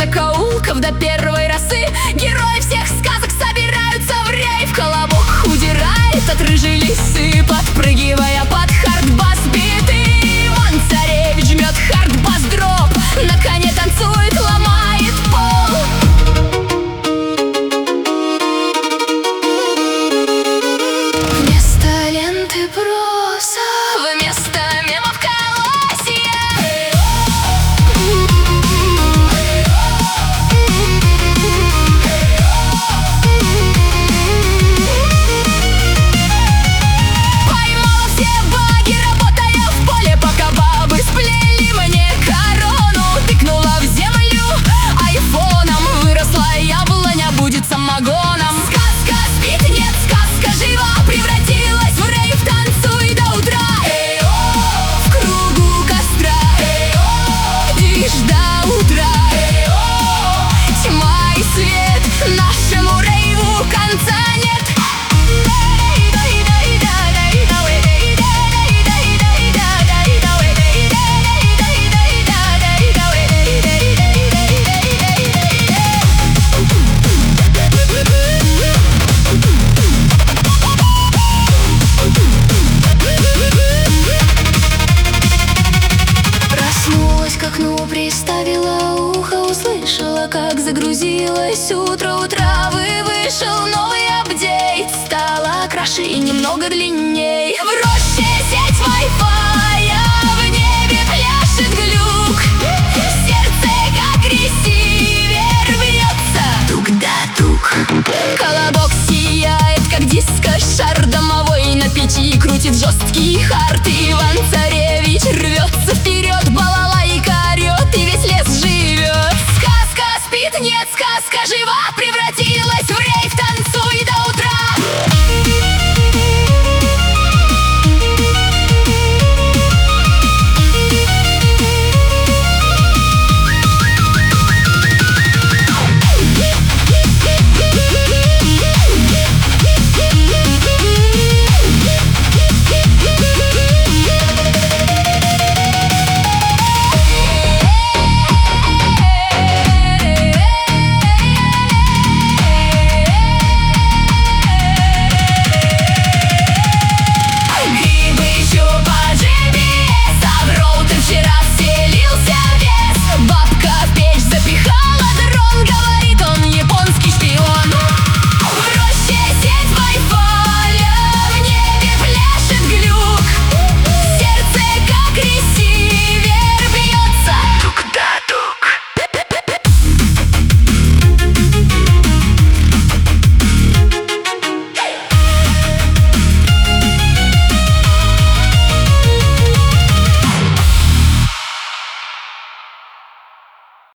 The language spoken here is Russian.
закоулков до первой росы. Герои всех сказок собираются в рейв. Колобок удирает от рыжей лисы, подпрыгивая под хард-бас биты. Иван Царевич жмет хард-бас дроп, на коне танцует, ломает пол. Вместо ленты проса, вместо мемов колосья. Поймала все баги, работая в поле, пока бабы сплели мне корону. Тыкнула в землю айфоном, выросла яблоня, будет самогоном. Сказка спит, нет, сказка жива, превратилась в рейв, танцуй до утра. В кругу костра, движ до утра. Тьма и свет, нашему рейву конца нет. Проснулась к окну, приставила ухо, услышала, как загрузилось утро. У травы вышел новый апдейт, стала краше и немного длинней. В роще сеть Wi-Fi, в небе пляшет глюк. Сердце как ресивер бьется, тук да тук. Колобок сияет, как диско-шар домовой, на печи крутит жесткий хард. Иван Царевич рвется вперед, балалайка орет и весь лес живет. Сказка спит, нет, сказка жива, превратилась